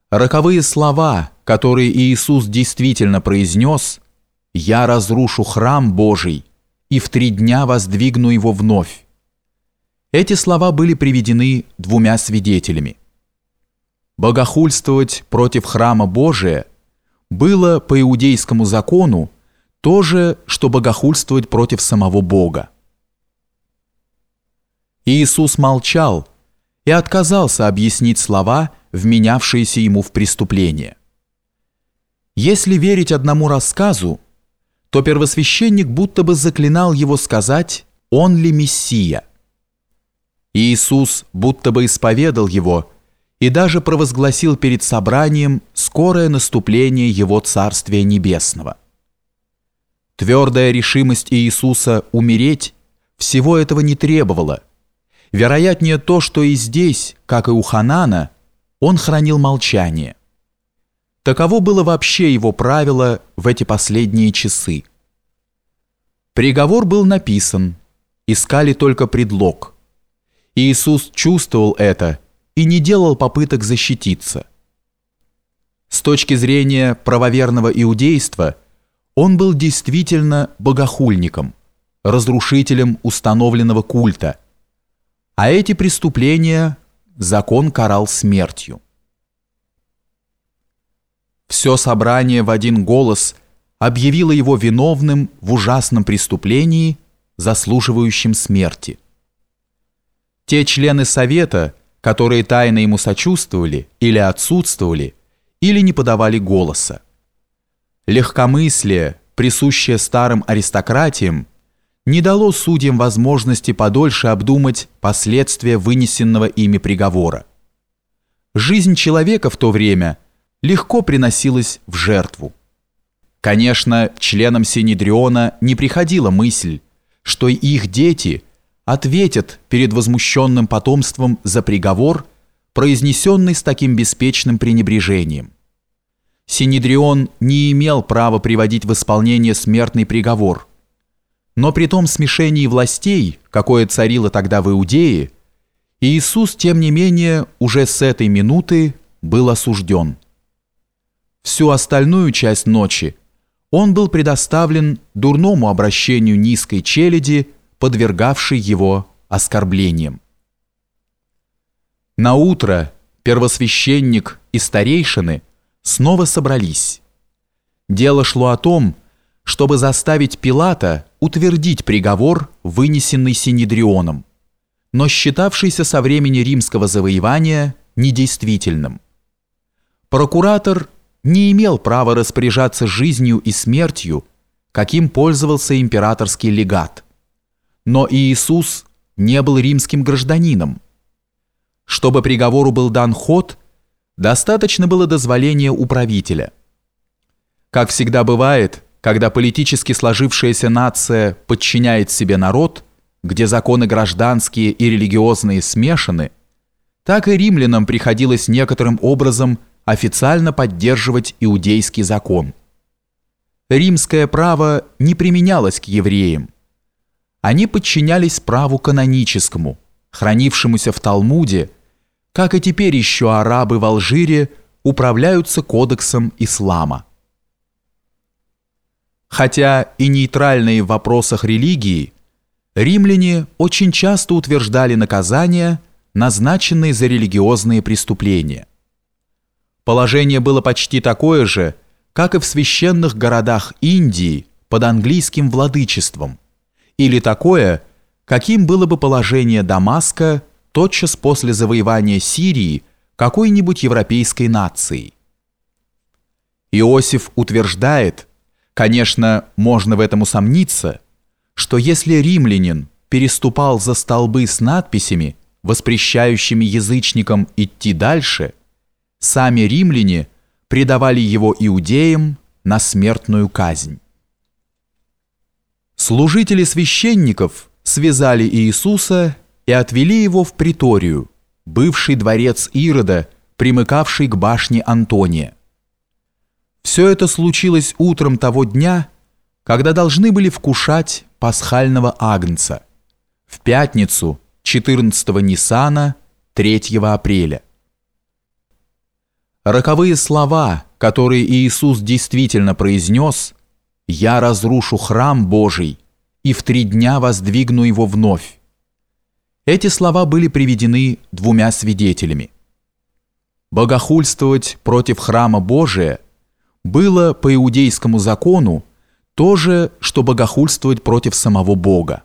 Роковые слова, которые Иисус действительно произнес: «Я разрушу храм Божий и в 3 дня воздвигну его вновь». Эти слова были приведены 2 свидетелями. Богохульствовать против храма Божия было по иудейскому закону то же, что богохульствовать против самого Бога. Иисус молчал и отказался объяснить слова, вменявшиеся ему в преступление. Если верить одному рассказу, то первосвященник будто бы заклинал его сказать, он ли Мессия. Иисус будто бы исповедал его и даже провозгласил перед собранием скорое наступление его Царствия Небесного. Твердая решимость Иисуса умереть всего этого не требовала. Вероятнее то, что и здесь, как и у Ханана, он хранил молчание. Таково было вообще его правило в эти последние часы. Приговор был написан, искали только предлог. Иисус чувствовал это и не делал попыток защититься. С точки зрения правоверного иудейства, он был действительно богохульником, разрушителем установленного культа, а эти преступления закон карал смертью. Все собрание в один голос объявило его виновным в ужасном преступлении, заслуживающем смерти. Те члены совета, которые тайно ему сочувствовали или отсутствовали, или не подавали голоса. Легкомыслие, присущее старым аристократиям, не дало судьям возможности подольше обдумать последствия вынесенного ими приговора. Жизнь человека в то время легко приносилась в жертву. Конечно, членам Синедриона не приходила мысль, что их дети ответят перед возмущенным потомством за приговор, произнесенный с таким беспечным пренебрежением. Синедрион не имел права приводить в исполнение смертный приговор, но при том смешении властей, какое царило тогда в Иудее, Иисус, тем не менее, уже с этой минуты был осужден. Всю остальную часть ночи он был предоставлен дурному обращению низкой челяди, подвергавшей его оскорблениям. Наутро первосвященник и старейшины снова собрались. Дело шло о том, чтобы заставить Пилата утвердить приговор, вынесенный Синедрионом, но считавшийся со времени римского завоевания недействительным. Прокуратор не имел права распоряжаться жизнью и смертью, каким пользовался императорский легат. Но Иисус не был римским гражданином. Чтобы приговору был дан ход, достаточно было дозволения управителя. Как всегда бывает, когда политически сложившаяся нация подчиняет себе народ, где законы гражданские и религиозные смешаны, так и римлянам приходилось некоторым образом официально поддерживать иудейский закон. Римское право не применялось к евреям. Они подчинялись праву каноническому, хранившемуся в Талмуде, как и теперь еще арабы в Алжире управляются кодексом ислама. Хотя и нейтральные в вопросах религии, римляне очень часто утверждали наказания, назначенные за религиозные преступления. Положение было почти такое же, как и в священных городах Индии под английским владычеством, или такое, каким было бы положение Дамаска тотчас после завоевания Сирии какой-нибудь европейской нацией. Иосиф утверждает, конечно, можно в этом усомниться, что если римлянин переступал за столбы с надписями, воспрещающими язычникам идти дальше, сами римляне предавали его иудеям на смертную казнь. Служители священников связали Иисуса и отвели его в приторию, бывший дворец Ирода, примыкавший к башне Антония. Все это случилось утром того дня, когда должны были вкушать пасхального агнца, в пятницу 14-го Нисана 3 апреля. Роковые слова, которые Иисус действительно произнес: «Я разрушу храм Божий и в 3 дня воздвигну его вновь». Эти слова были приведены 2 свидетелями. Богохульствовать против храма Божия было по иудейскому закону то же, что богохульствовать против самого Бога.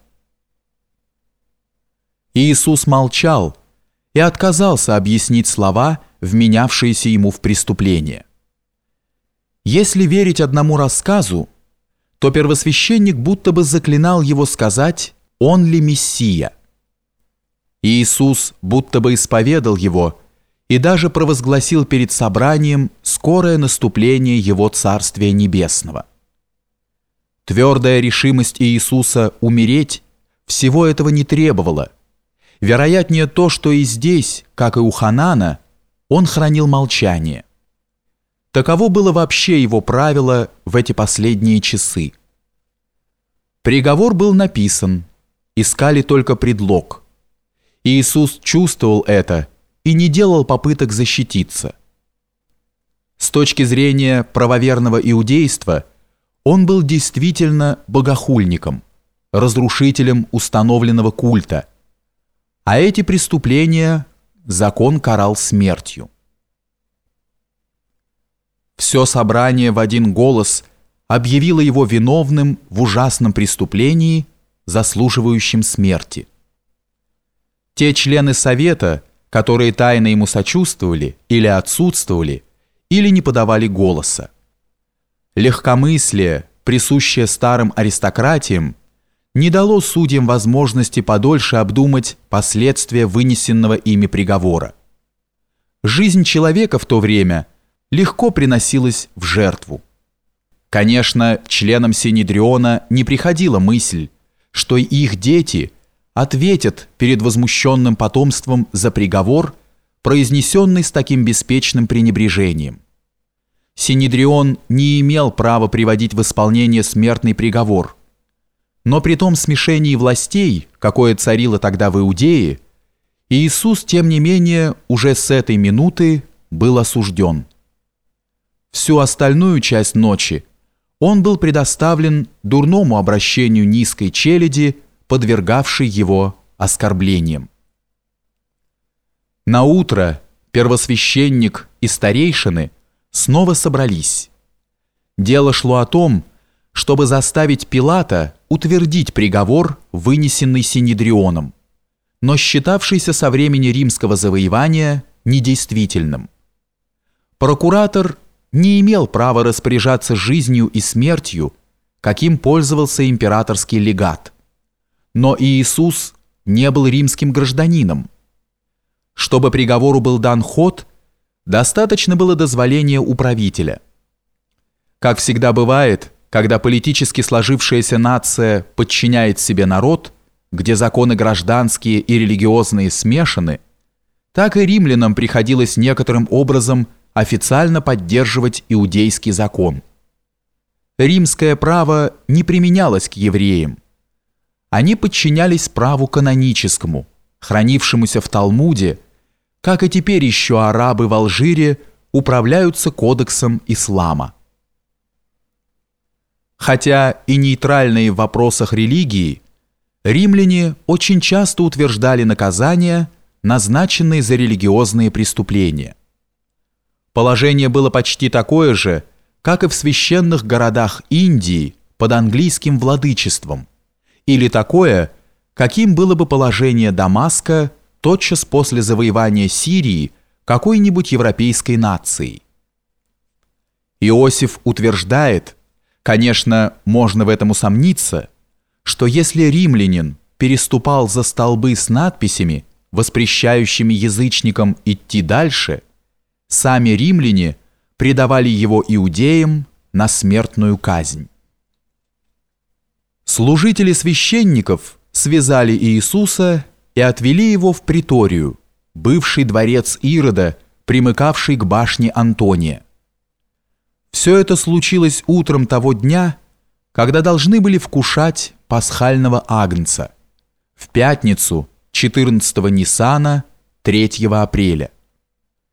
Иисус молчал и отказался объяснить слова, вменявшиеся ему в преступление. Если верить одному рассказу, то первосвященник будто бы заклинал его сказать, он ли Мессия. Иисус будто бы исповедал его и даже провозгласил перед собранием скорое наступление его Царствия Небесного. Твердая решимость Иисуса умереть всего этого не требовала. Вероятнее то, что и здесь, как и у Ханана, он хранил молчание. Таково было вообще его правило в эти последние часы. Приговор был написан, искали только предлог. Иисус чувствовал это и не делал попыток защититься. С точки зрения правоверного иудейства, он был действительно богохульником, разрушителем установленного культа, а эти преступления закон карал смертью. Все собрание в один голос объявило его виновным в ужасном преступлении, заслуживающем смерти. Те члены совета, которые тайно ему сочувствовали или отсутствовали, или не подавали голоса. Легкомыслие, присущее старым аристократиям, не дало судьям возможности подольше обдумать последствия вынесенного ими приговора. Жизнь человека в то время легко приносилась в жертву. Конечно, членам Синедриона не приходила мысль, что их дети ответят перед возмущенным потомством за приговор, произнесенный с таким беспечным пренебрежением. Синедрион не имел права приводить в исполнение смертный приговор, но при том смешении властей, какое царило тогда в Иудее, Иисус, тем не менее, уже с этой минуты был осужден. Всю остальную часть ночи он был предоставлен дурному обращению низкой челяди, подвергавшей его оскорблениям. Наутро первосвященник и старейшины снова собрались. Дело шло о том, чтобы заставить Пилата утвердить приговор, вынесенный Синедрионом, но считавшийся со времени римского завоевания недействительным. Прокуратор не имел права распоряжаться жизнью и смертью, каким пользовался императорский легат. Но Иисус не был римским гражданином. Чтобы приговору был дан ход, достаточно было дозволения управителя. Как всегда бывает, когда политически сложившаяся нация подчиняет себе народ, где законы гражданские и религиозные смешаны, так и римлянам приходилось некоторым образом официально поддерживать иудейский закон. Римское право не применялось к евреям. Они подчинялись праву каноническому, хранившемуся в Талмуде, как и теперь еще арабы в Алжире управляются кодексом ислама. Хотя и нейтральные в вопросах религии, римляне очень часто утверждали наказания, назначенные за религиозные преступления. Положение было почти такое же, как и в священных городах Индии под английским владычеством, или такое, каким было бы положение Дамаска тотчас после завоевания Сирии какой-нибудь европейской нацией. Иосиф утверждает, конечно, можно в этом усомниться, что если римлянин переступал за столбы с надписями, воспрещающими язычникам идти дальше, сами римляне предавали его иудеям на смертную казнь. Служители священников связали Иисуса и отвели его в приторию, бывший дворец Ирода, примыкавший к башне Антония. Все это случилось утром того дня, когда должны были вкушать пасхального агнца, в пятницу 14-го Нисана 3 апреля.